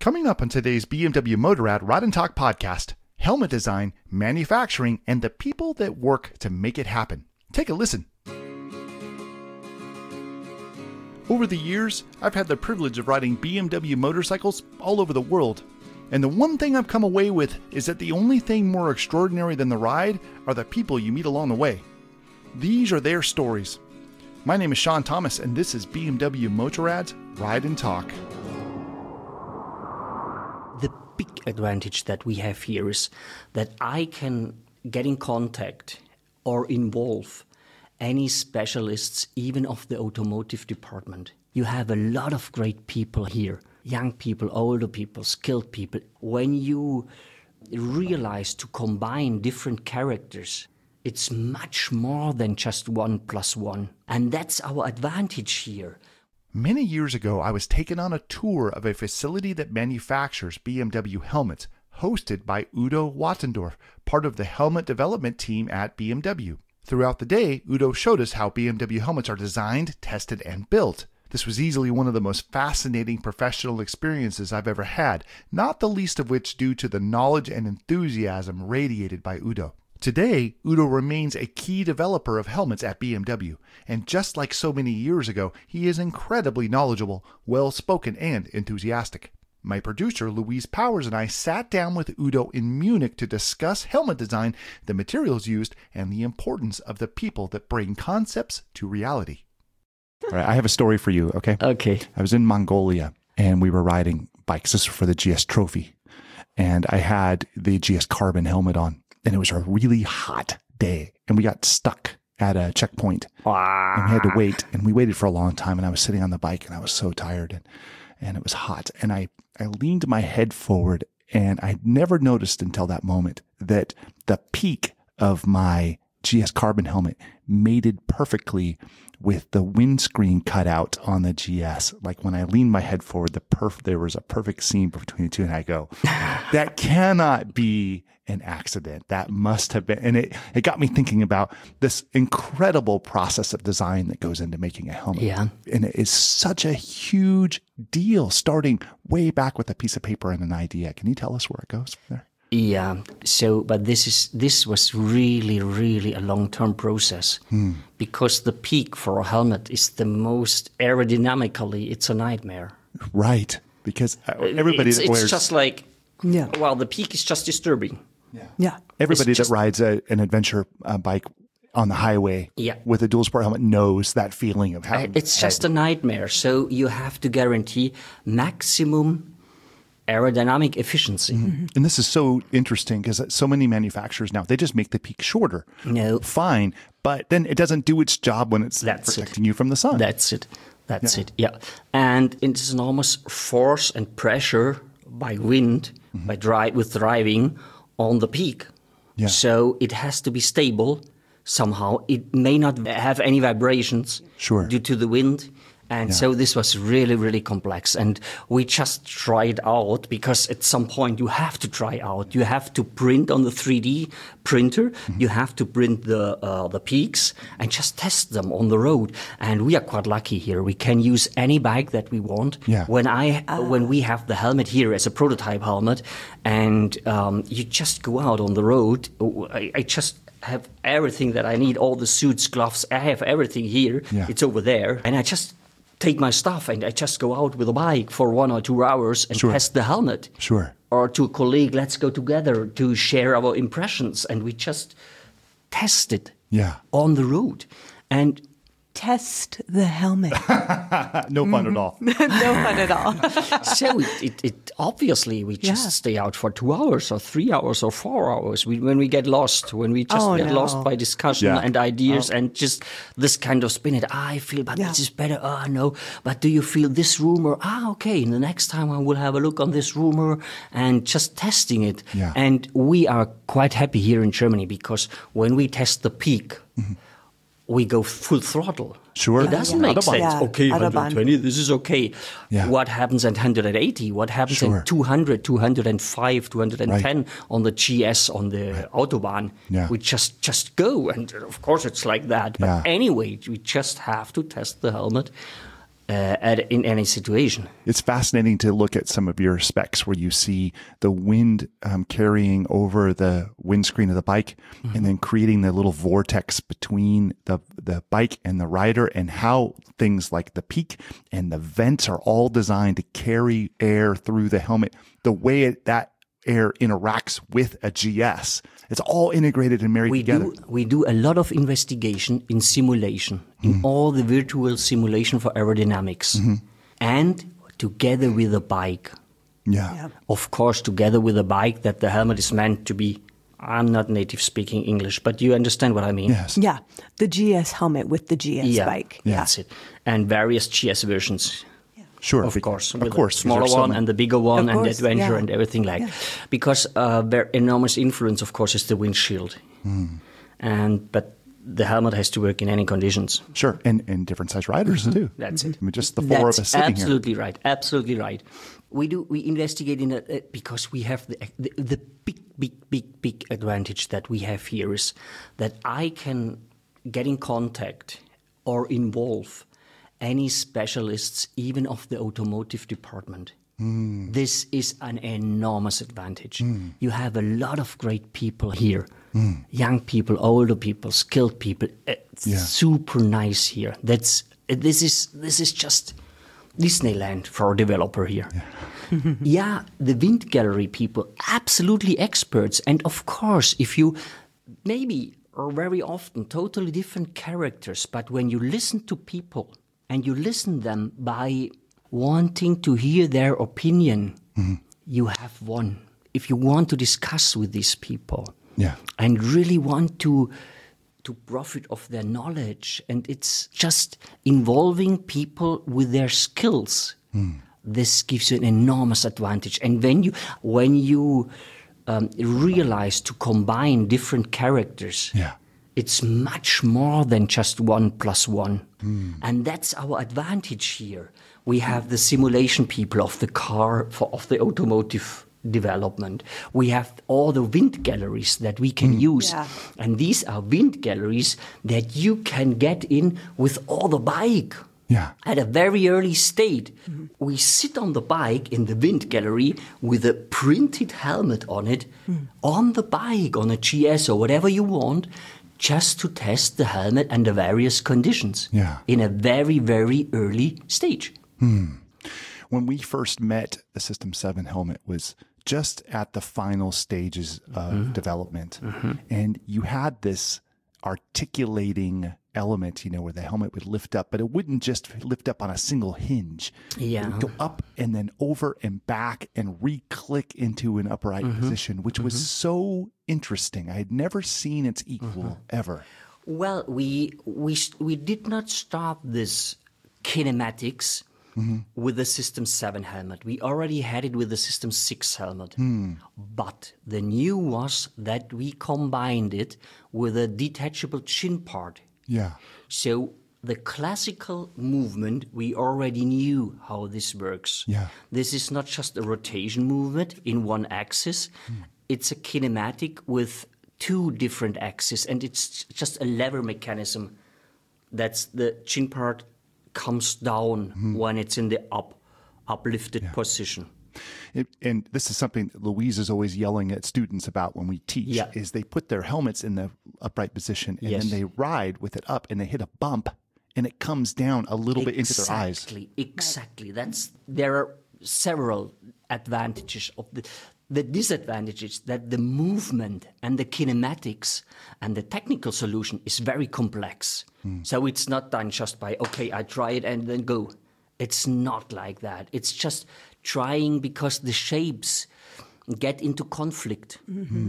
Coming up on today's BMW Motorrad Ride and Talk podcast, helmet design, manufacturing, and the people that work to make it happen. Take a listen. Over the years, I've had the privilege of riding BMW motorcycles all over the world. And the one thing I've come away with is that the only thing more extraordinary than the ride are the people you meet along the way. These are their stories. My name is Sean Thomas, and this is BMW Motorrad's Ride and Talk. The big advantage that we have here is that I can get in contact or involve any specialists, even of the automotive department. You have a lot of great people here, young people, older people, skilled people. When you realize to combine different characters, it's much more than just 1 + 1. And that's our advantage here. Many years ago, I was taken on a tour of a facility that manufactures BMW helmets, hosted by Udo Wattendorf, part of the helmet development team at BMW. Throughout the day, Udo showed us how BMW helmets are designed, tested, and built. This was easily one of the most fascinating professional experiences I've ever had, not the least of which due to the knowledge and enthusiasm radiated by Udo. Today, Udo remains a key developer of helmets at BMW, and just like so many years ago, he is incredibly knowledgeable, well-spoken, and enthusiastic. My producer, Louise Powers, and I sat down with Udo in Munich to discuss helmet design, the materials used, and the importance of the people that bring concepts to reality. All right, I have a story for you, okay? Okay. I was in Mongolia, and we were riding bikes. This was for the GS Trophy, and I had the GS Carbon helmet on. And it was a really hot day, and we got stuck at a checkpoint. And we had to wait, and we waited for a long time, and I was sitting on the bike, and I was so tired, and it was hot. And I leaned my head forward, and I never noticed until that moment that the peak of my GS Carbon helmet mated perfectly with the windscreen cutout on the GS. Like when I leaned my head forward, there was a perfect seam between the two, and I go, that cannot be an accident. That must have been. And it got me thinking about this incredible process of design that goes into making a helmet. Yeah. And it is such a huge deal, starting way back with a piece of paper and an idea. Can you tell us where it goes from there? Yeah. So, but this was really, really a long-term process because the peak for a helmet is the most aerodynamically, it's a nightmare. Right. Because everybody that wears... It's just like, well, the peak is just disturbing. Yeah. Everybody that rides an adventure bike on the highway with a dual sport helmet knows that feeling of having it's just a nightmare. So you have to guarantee maximum aerodynamic efficiency. Mm-hmm. And this is so interesting because so many manufacturers now, they just make the peak shorter. No. Fine. But then it doesn't do its job when it's protecting you from the sun. That's it. That's it. Yeah. And it's enormous force and pressure by wind, with driving on the peak. Yeah. So it has to be stable somehow. It may not have any vibrations due to the wind. And so this was really, really complex. And we just tried out because at some point you have to try out. You have to print on the 3D printer. You have to print the peaks and just test them on the road. And we are quite lucky here. We can use any bike that we want. Yeah. When we have the helmet here as a prototype helmet and you just go out on the road, I just have everything that I need, all the suits, gloves. I have everything here. Yeah. It's over there. And I just take my stuff and I just go out with a bike for 1 or 2 hours and test the helmet. Sure. Or to a colleague, let's go together to share our impressions. And we just test it on the road. And test the helmet. No fun at all. No fun at all. So it obviously we just stay out for 2 hours or 3 hours or 4 hours. When we get lost, when we just get lost by discussion and ideas and just this kind of spin it. I feel, but this is better. No. But do you feel this rumor? Okay. And the next time I will have a look on this rumor and just testing it. Yeah. And we are quite happy here in Germany because when we test the peak, we go full throttle. Sure. It doesn't make sense. Yeah. Okay, 120, this is okay. Yeah. What happens at 180? What happens at 200, 205, 210 on the GS, on the Autobahn? Yeah. We just go. And of course it's like that. But anyway, we just have to test the helmet in any situation. It's fascinating to look at some of your specs where you see the wind carrying over the windscreen of the bike and then creating the little vortex between the bike and the rider, and how things like the peak and the vents are all designed to carry air through the helmet. The way that air interacts with a GS. It's all integrated and married together. We do a lot of investigation in simulation, in all the virtual simulation for aerodynamics, and together with the bike. Yeah. Of course, together with the bike, that the helmet is meant to be. I'm not native speaking English, but you understand what I mean. Yes. Yeah. The GS helmet with the GS bike. Yeah. That's it. And various GS versions. Sure. Of course, Of with course. the smaller one and the bigger one and the adventure yeah. and everything like. Because their enormous influence, of course, is the windshield. But the helmet has to work in any conditions. Sure. And different size riders too. That's it. I mean, just the four of us sitting absolutely here. right. Absolutely right. We investigate in it because we have the big advantage that we have here is that I can get in contact or involve any specialists, even of the automotive department. This is an enormous advantage. You have a lot of great people here, young people, older people, skilled people. It's super nice here. This is just Disneyland for a developer here. Yeah, the wind gallery people, absolutely experts. And of course, if you maybe or very often totally different characters, but when you listen to people and you listen them by wanting to hear their opinion, you have won. If you want to discuss with these people and really want to profit of their knowledge, and it's just involving people with their skills, this gives you an enormous advantage. And when you realize to combine different characters, it's much more than just 1 + 1. And that's our advantage here. We have the simulation people of the car, of the automotive development. We have all the wind galleries that we can use. Yeah. And these are wind galleries that you can get in with all the bike. At a very early state. We sit on the bike in the wind gallery with a printed helmet on it, on the bike, on a GS or whatever you want, just to test the helmet and the various conditions in a very, very early stage. When we first met, the System 7 helmet was just at the final stages of development. And you had this articulating element, where the helmet would lift up, but it wouldn't just lift up on a single hinge. It would go up and then over and back and re-click into an upright position, which was so interesting. I had never seen its equal ever. Well, we did not start this kinematics with the System 7 helmet. We already had it with the System 6 helmet. But the new was that we combined it with a detachable chin part. So the classical movement, we already knew how this works. This is not just a rotation movement in one axis. It's a kinematic with 2 different axes, and it's just a lever mechanism. That's the chin part comes down when it's in the uplifted position. And this is something that Louise is always yelling at students about when we teach, is they put their helmets in the upright position and then they ride with it up and they hit a bump and it comes down a little bit into their eyes. Exactly. There are several advantages of the disadvantages that the movement and the kinematics and the technical solution is very complex. So it's not done just by, okay, I try it and then go. It's not like that. It's just trying because the shapes get into conflict.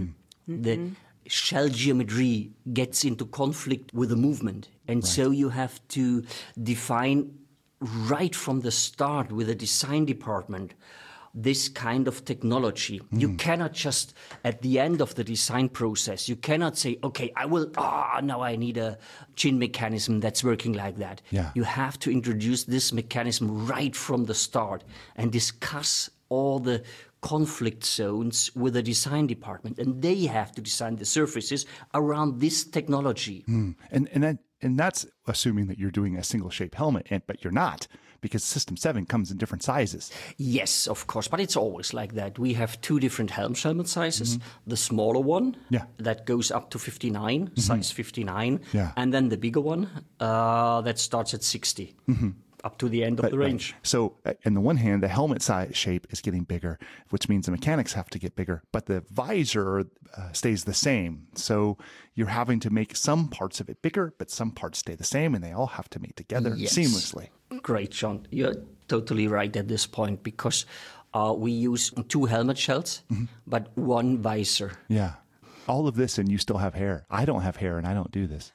The shell geometry gets into conflict with the movement. And so you have to define right from the start with the design department this kind of technology. You cannot just, at the end of the design process, you cannot say, okay, now I need a chin mechanism that's working like that. You have to introduce this mechanism right from the start and discuss all the conflict zones with the design department. And they have to design the surfaces around this technology. And that's assuming that you're doing a single shape helmet, but you're not, because System 7 comes in different sizes. Yes, of course, but it's always like that. We have two different helmet sizes. The smaller one, that goes up to 59, size 59, and then the bigger one that starts at 60. Up to the end of the range. Right. So, on the one hand, the helmet size shape is getting bigger, which means the mechanics have to get bigger, but the visor stays the same. So, you're having to make some parts of it bigger, but some parts stay the same, and they all have to meet together seamlessly. Great, John. You're totally right at this point, because we use two helmet shells, but one visor. Yeah. All of this, and you still have hair. I don't have hair, and I don't do this.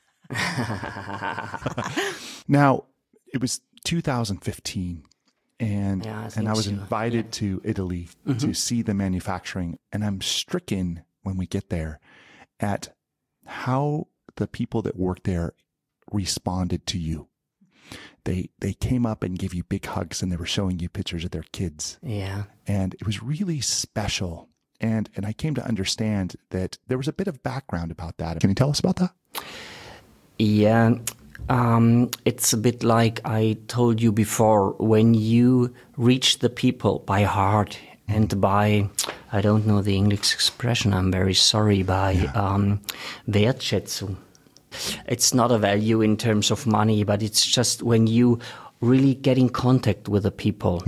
Now, it was 2015, and I was invited to Italy to see the manufacturing, and I'm stricken when we get there at how the people that work there responded to you. They came up and gave you big hugs, and they were showing you pictures of their kids. Yeah. And it was really special. And I came to understand that there was a bit of background about that. Can you tell us about that? Yeah. It's a bit like I told you before, when you reach the people by heart and by, I don't know the English expression, I'm very sorry, by Wertschätzung. It's not a value in terms of money, but it's just when you really get in contact with the people,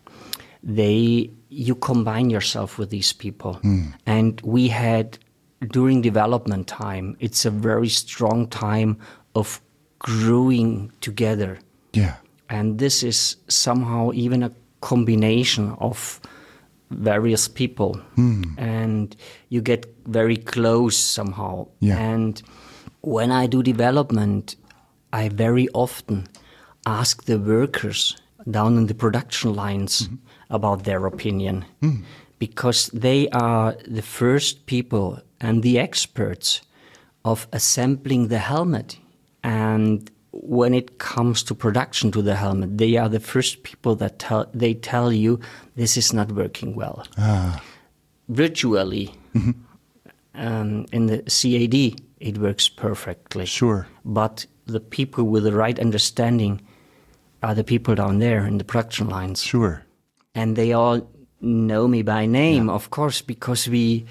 you combine yourself with these people. And we had, during development time, it's a very strong time of growing together. Yeah. And this is somehow even a combination of various people. And you get very close somehow. Yeah. And when I do development, I very often ask the workers down in the production lines about their opinion. Because they are the first people and the experts of assembling the helmet. And when it comes to production to the helmet, they are the first people that tell you this is not working well. Virtually, in the CAD, it works perfectly. Sure. But the people with the right understanding are the people down there in the production lines. Sure. And they all know me by name, of course, because we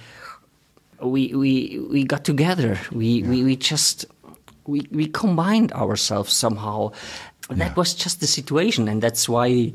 got together. We combined ourselves somehow. That was just the situation, and that's why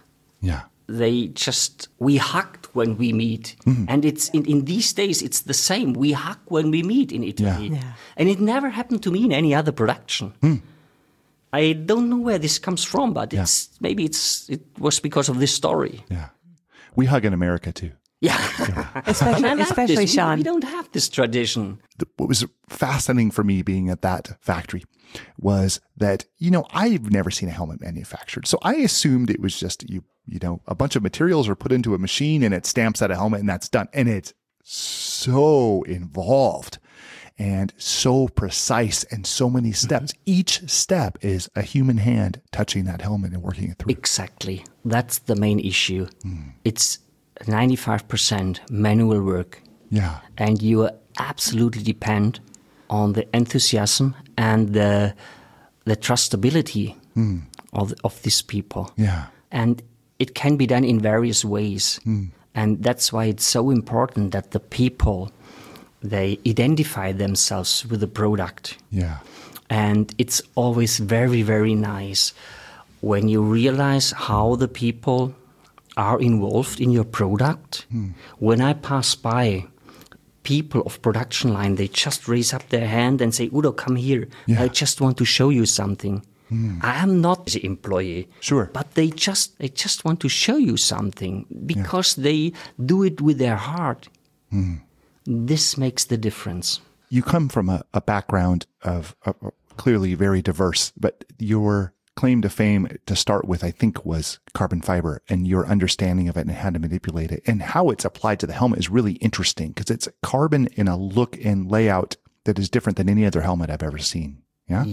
we hugged when we meet. And it's in these days, it's the same. We hug when we meet in Italy. And it never happened to me in any other production. I don't know where this comes from, but maybe it was because of this story. Yeah. We hug in America too. Yeah. Especially Sean. We don't have this tradition. What was fascinating for me being at that factory was that, I've never seen a helmet manufactured. So I assumed it was just, a bunch of materials are put into a machine and it stamps out a helmet and that's done. And it's so involved and so precise and so many steps. Each step is a human hand touching that helmet and working it through. Exactly. That's the main issue. It's 95% manual work. Yeah. And you absolutely depend on the enthusiasm and the trustability of these people. Yeah. And it can be done in various ways. And that's why it's so important that the people, they identify themselves with the product. Yeah. And it's always very, very nice when you realize how the people are involved in your product. When I pass by people of production line, they just raise up their hand and say, Udo, come here. I just want to show you something. I am not the employee. Sure. But they just want to show you something because they do it with their heart. This makes the difference. You come from a background of clearly very diverse, but your claim to fame to start with, I think, was carbon fiber, and your understanding of it and how to manipulate it and how it's applied to the helmet is really interesting because it's carbon in a look and layout that is different than any other helmet I've ever seen. Yeah.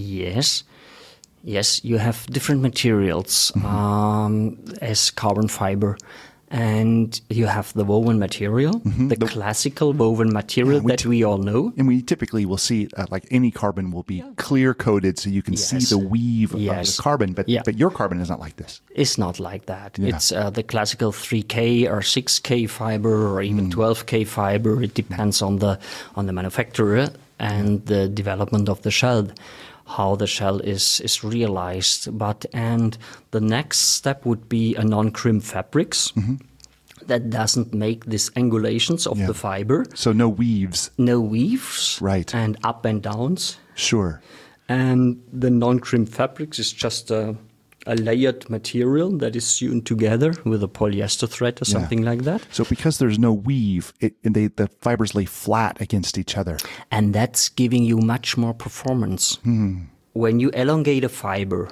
Yes, you have different materials as carbon fiber, And you have the woven material, the classical woven material that we all know. And we typically will see, like any carbon will be clear-coated so you can see the weave of the carbon. But your carbon is not like this. It's not like that. Yeah. It's the classical 3K or 6K fiber or even 12K fiber. It depends on the manufacturer and the development of the shell, how the shell is realized. And the next step would be a non-crimp fabrics that doesn't make these angulations of the fiber. So no weaves. No weaves. Right. And up and downs. Sure. And the non-crimp fabrics is just a layered material that is sewn together with a polyester thread or something like that. So because there's no weave, the fibers lay flat against each other. And that's giving you much more performance. When you elongate a fiber,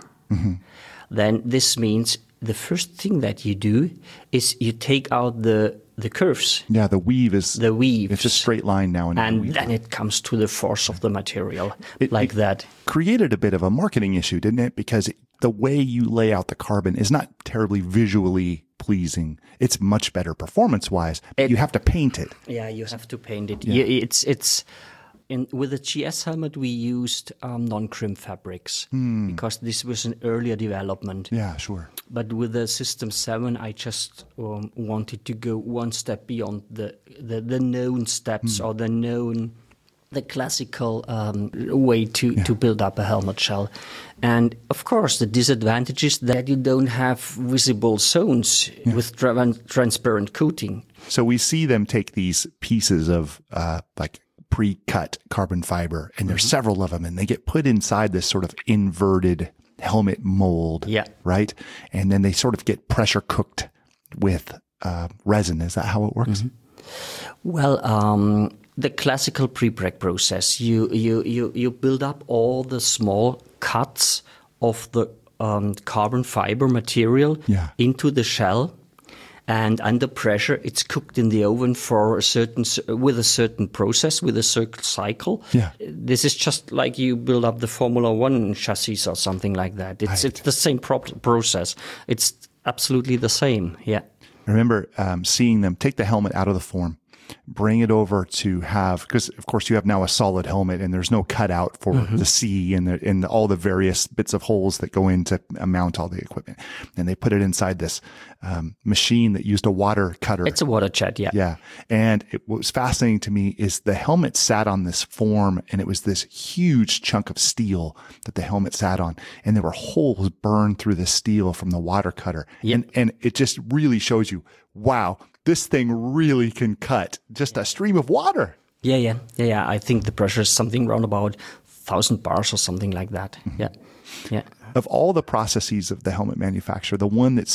then this means the first thing that you do is you take out the curves. Yeah, the weave is... The weave. It's a straight line now. And then it comes to the force of the material, that. Created a bit of a marketing issue, didn't it? Because the way you lay out the carbon is not terribly visually pleasing. It's much better performance-wise. You have to paint it. Yeah, you have to paint it. Yeah. With the GS helmet, we used non-crimp fabrics because this was an earlier development. Yeah, sure. But with the System 7, I just wanted to go one step beyond the known steps or the classical way to build up a helmet shell. And of course, the disadvantage is that you don't have visible zones with transparent coating. So we see them take these pieces of pre-cut carbon fiber, and there's several of them, and they get put inside this sort of inverted helmet mold, right? And then they sort of get pressure cooked with resin. Is that how it works? Well, the classical pre-preg process, you build up all the small cuts of the carbon fiber material into the shell. And under pressure, it's cooked in the oven with a certain process, with a certain cycle. Yeah. This is just like you build up the Formula One chassis or something like that. It's the same process. It's absolutely the same. Yeah. I remember seeing them take the helmet out of the form, bring it over to because of course you have now a solid helmet and there's no cutout for the C and all the various bits of holes that go in to mount all the equipment. And they put it inside this machine that used a water cutter. It's a water jet, yeah. Yeah. And what was fascinating to me is the helmet sat on this form, and it was this huge chunk of steel that the helmet sat on. And there were holes burned through the steel from the water cutter. Yep. And it just really shows you, wow, this thing really can cut just a stream of water. Yeah. I think the pressure is something around about 1,000 bars or something like that. Yeah. Of all the processes of the helmet manufacturer, the one that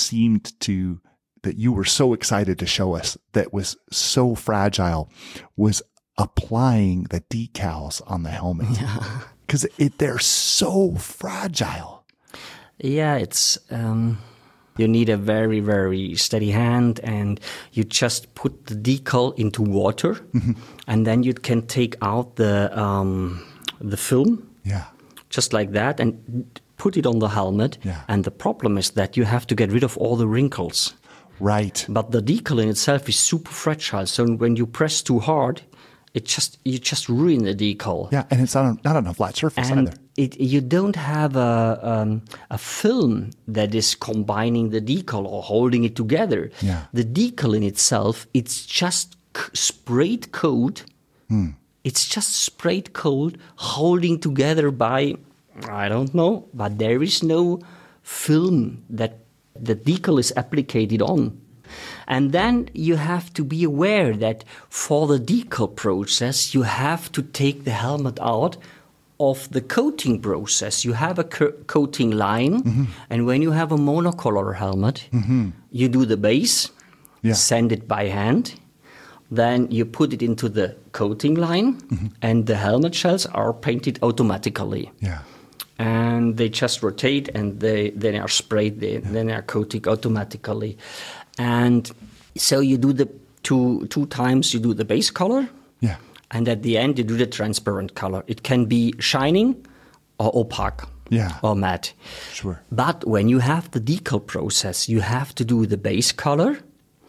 that you were so excited to show us that was so fragile was applying the decals on the helmet. Because they're so fragile. Yeah, it's... You need a very, very steady hand, and you just put the decal into water, and then you can take out the film, just like that, and put it on the helmet. Yeah. And the problem is that you have to get rid of all the wrinkles. Right. But the decal in itself is super fragile, so when you press too hard, you just ruin the decal. Yeah, and it's not on a flat surface either. You don't have a film that is combining the decal or holding it together. Yeah. The decal in itself, it's just sprayed coat. It's just sprayed coat holding together by, I don't know, but there is no film that the decal is applicated on. And then you have to be aware that for the decal process, you have to take the helmet out of the coating process. You have a coating line, and when you have a monocolor helmet, you do the base, sand it by hand, then you put it into the coating line, and the helmet shells are painted automatically. Yeah. And they just rotate, and they are sprayed, then they are coated automatically. And so you do the two times, you do the base color. Yeah. And at the end, you do the transparent color. It can be shining or opaque or matte. Sure. But when you have the decal process, you have to do the base color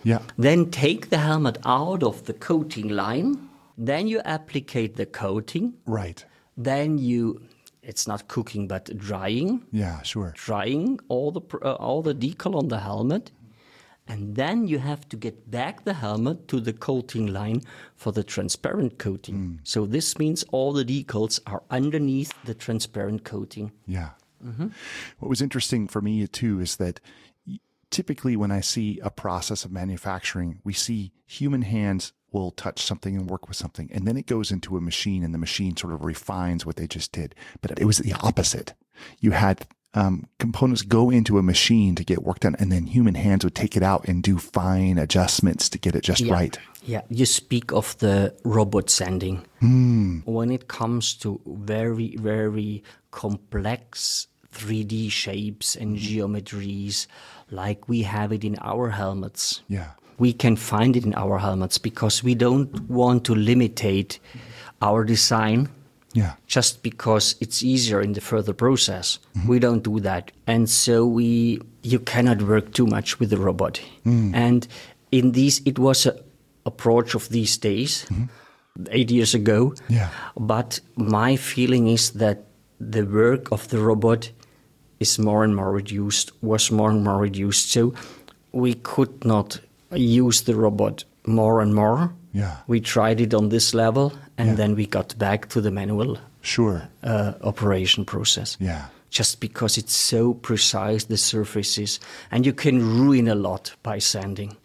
Yeah. Then take the helmet out of the coating line. Then you applicate the coating. Right. Then it's not cooking, but drying. Yeah, sure. Drying all the decal on the helmet. And then you have to get back the helmet to the coating line for the transparent coating. So this means all the decals are underneath the transparent coating. Yeah. What was interesting for me too is that typically when I see a process of manufacturing, we see human hands will touch something and work with something, and then it goes into a machine and the machine sort of refines what they just did. But it was the opposite. You had components go into a machine to get work done, and then human hands would take it out and do fine adjustments to get it just right. Yeah, you speak of the robot sanding. When it comes to very, very complex 3D shapes and geometries, like we have it in our helmets. Yeah. We can find it in our helmets because we don't want to limitate our design. Yeah. Just because it's easier in the further process. We don't do that. And so you cannot work too much with the robot. And in these, it was an approach of these days, 8 years ago. Yeah. But my feeling is that the work of the robot is more and more reduced, was more and more reduced. So we could not use the robot more and more. Yeah. We tried it on this level, and then we got back to the manual operation process. Yeah. Just because it's so precise, the surfaces, and you can ruin a lot by sanding.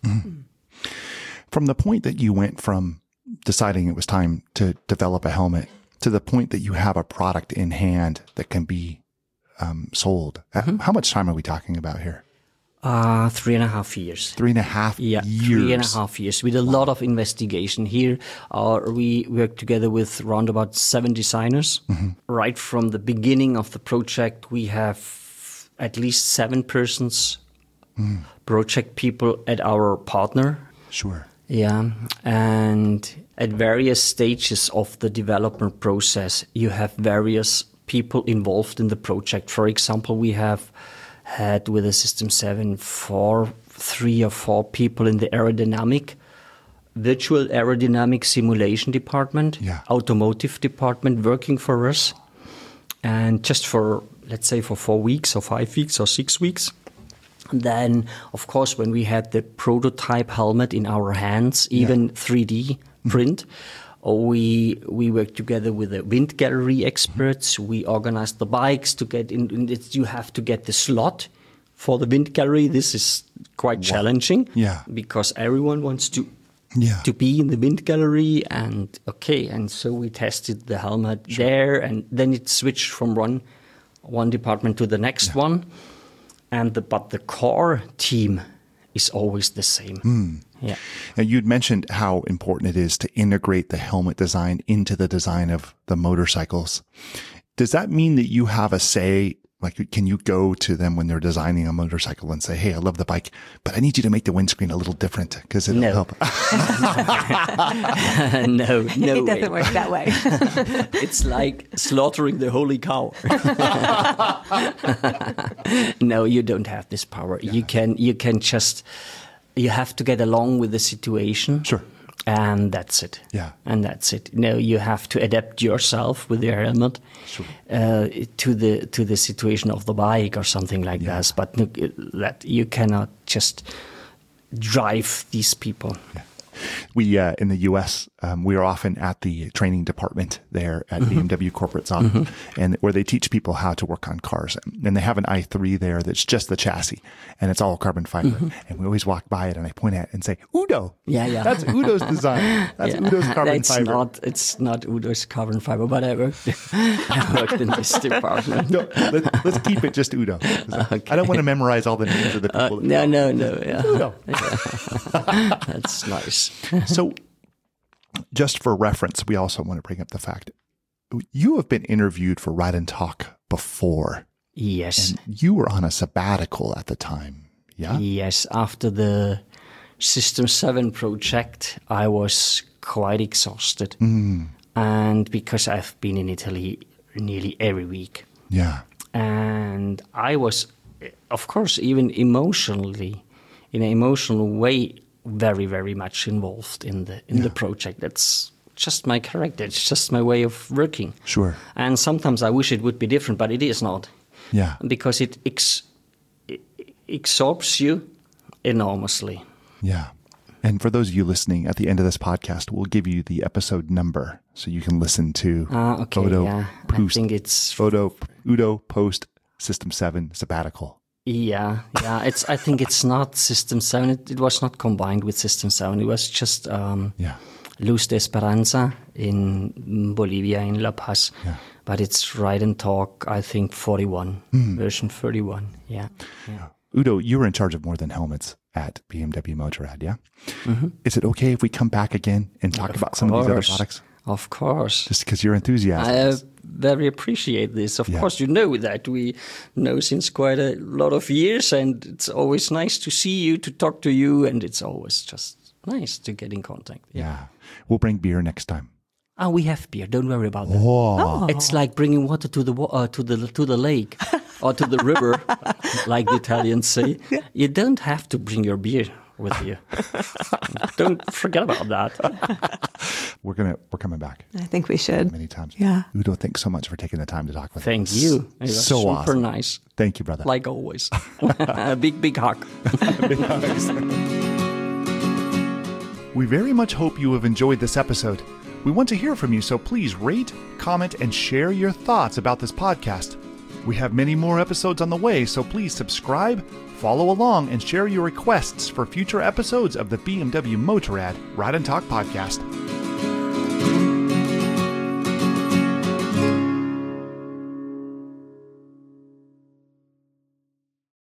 From the point that you went from deciding it was time to develop a helmet to the point that you have a product in hand that can be sold, how much time are we talking about here? 3.5 years. 3.5 years. 3.5 years with a lot of investigation. Here, we work together with around about 7 designers. Right from the beginning of the project, we have at least 7 persons, project people at our partner. Sure. Yeah, and at various stages of the development process, you have various people involved in the project. For example, we have had with the System 7 3 or 4 people in the virtual aerodynamic simulation department, automotive department working for us. And just for, let's say, for 4 weeks or 5 weeks or 6 weeks. And then, of course, when we had the prototype helmet in our hands, even 3D print, we worked together with the wind gallery experts. We organized the bikes to get in. You have to get the slot for the wind gallery. This is quite challenging because everyone wants to be in the wind gallery. And so we tested the helmet there, and then it switched from one department to the next one. But the core team is always the same. Yeah. Now, you'd mentioned how important it is to integrate the helmet design into the design of the motorcycles. Does that mean that you have a say? Like, can you go to them when they're designing a motorcycle and say, "Hey, I love the bike, but I need you to make the windscreen a little different because it'll help"? No, it doesn't work that way. It's like slaughtering the holy cow. No, you don't have this power. Yeah. You can just. You have to get along with the situation. Sure. And that's it. Yeah. And that's it. No, you have to adapt yourself with your helmet to the situation of the bike or something like that. But that you cannot just drive these people. Yeah. We, in the U.S., we are often at the training department there at BMW Corporate Zone, and where they teach people how to work on cars. And they have an i3 there that's just the chassis, and it's all carbon fiber. And we always walk by it, and I point at it and say, "Udo." Yeah. That's Udo's design. That's Udo's carbon fiber. It's not Udo's carbon fiber, but I worked in this department. No, let's keep it just Udo. I don't want to memorize all the names of the people. No. Yeah. Udo. That's nice. So, just for reference, we also want to bring up the fact you have been interviewed for Ride and Talk before. Yes. And you were on a sabbatical at the time. Yeah. Yes. After the System 7 project, I was quite exhausted. And because I've been in Italy nearly every week. Yeah. And I was, of course, even emotionally, in an emotional way, very, very much involved in the project. That's just my character. It's just my way of working. Sure. And sometimes I wish it would be different, but it is not. Yeah. Because it absorbs you enormously. Yeah. And for those of you listening, at the end of this podcast, we'll give you the episode number so you can listen to Udo Post System 7 Sabbatical. Yeah. I think it's not System 7. It was not combined with System 7. It was just Luz de Esperanza in Bolivia, in La Paz. Yeah. But it's Ride and Talk, I think, 41, version 31. Yeah. Udo, you were in charge of More Than Helmets at BMW Motorrad, yeah? Mm-hmm. Is it okay if we come back again and talk about some of these other products? Of course. Just because you're enthusiastic. I very appreciate this. Of course, you know that. We know since quite a lot of years, and it's always nice to see you, to talk to you, and it's always just nice to get in contact. Yeah. We'll bring beer next time. We have beer. Don't worry about that. Oh. It's like bringing water to the lake or to the river, like the Italians say. You don't have to bring your beer with you. Don't forget about that. We're coming back. I think we should. Many times. Yeah. Udo, thanks so much for taking the time to talk with us. Thank you. It was so super awesome. nice. Thank you, brother. Like always. A big hug. Big hugs. We very much hope you have enjoyed this episode. We want to hear from you, so please rate, comment, and share your thoughts about this podcast. We have many more episodes on the way, so please subscribe, follow along, and share your requests for future episodes of the BMW Motorrad Ride and Talk podcast.